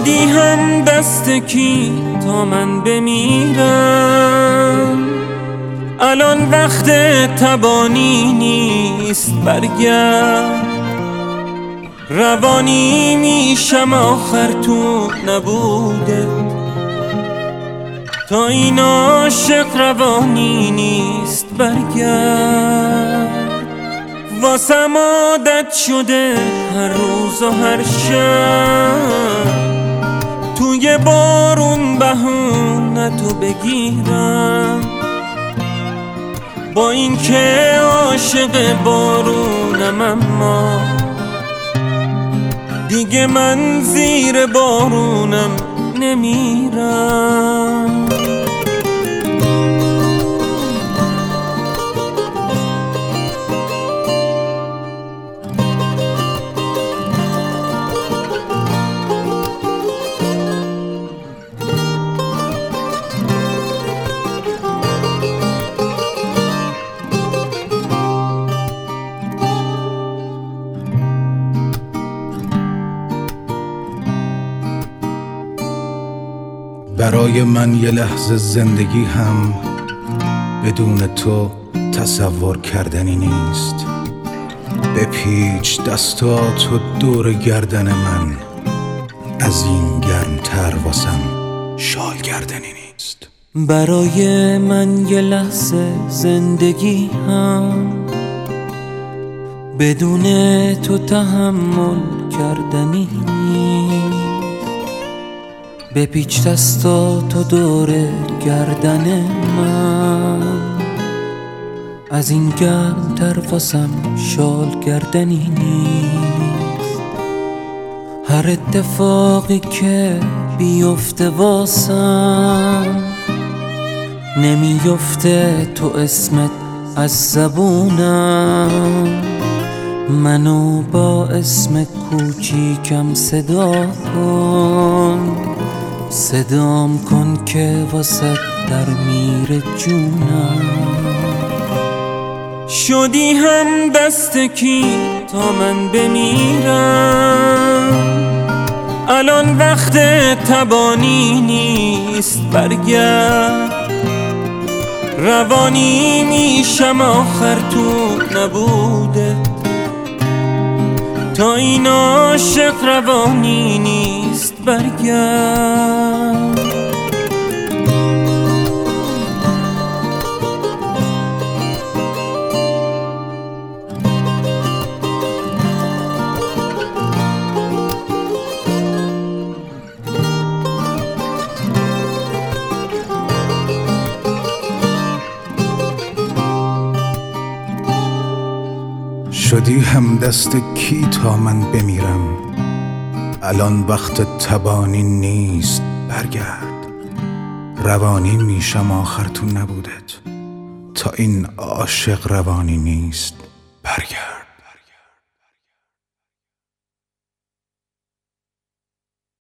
شدی هم دست کی تا من بمیرم؟ الان وقت تبانی نیست، برگرد. روانی میشم آخر تو نبودت، تا این عاشق روانی نیست، برگرد. واسم عادت شده هر روز و هر شب توی بارون بهونه تو بگیرم، با این که عاشق بارونم اما دیگه من زیر بارونم نمیرم. برای من یه لحظه زندگی هم بدون تو تصور کردنی نیست. بپیچ دستاتو دور گردن من، از این گرمتر واسم شال گردنی نیست. برای من یه لحظه زندگی هم بدون تو تحمل کردنی نیست. بپیچ دستاتو دور گردن من، از این گرمتر واسم شال گردنی نیست. هر اتفاقی که بیفته واسم نمیفته تو اسمت از زبونم. منو با اسم کوچیکم صدا کن، صدام کن که واسه در میره جونم. شدی هم دست کی تا من بمیرم؟ الان وقت تبانی نیست، برگرد. روانی میشم آخر تو نبودت، تا این عاشق روانی نیست، برگرد. شدی هم دست کی تا من بمیرم؟ الان وقت تبانی نیست، برگرد. روانی میشم آخر تو نبودت، تا این عاشق روانی نیست، برگرد.